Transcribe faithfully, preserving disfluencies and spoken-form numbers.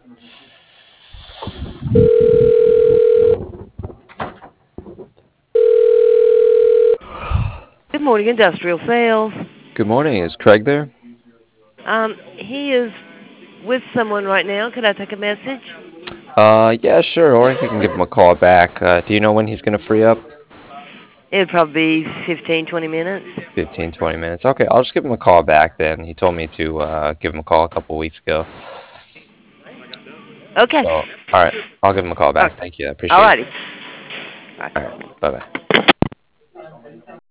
Good morning, industrial sales. Good morning. Is Craig there? Um, he is with someone right now. Could I take a message? Uh, yeah, sure. Or you can give him a call back. Uh, do you know when he's gonna free up? It'd probably be fifteen, twenty minutes. Fifteen, twenty minutes. Okay, I'll just give him a call back then. He told me to uh, give him a call a couple weeks ago. Okay. So, all right, I'll give him a call All back. Thank you. I all appreciate it. righty. All right, bye bye.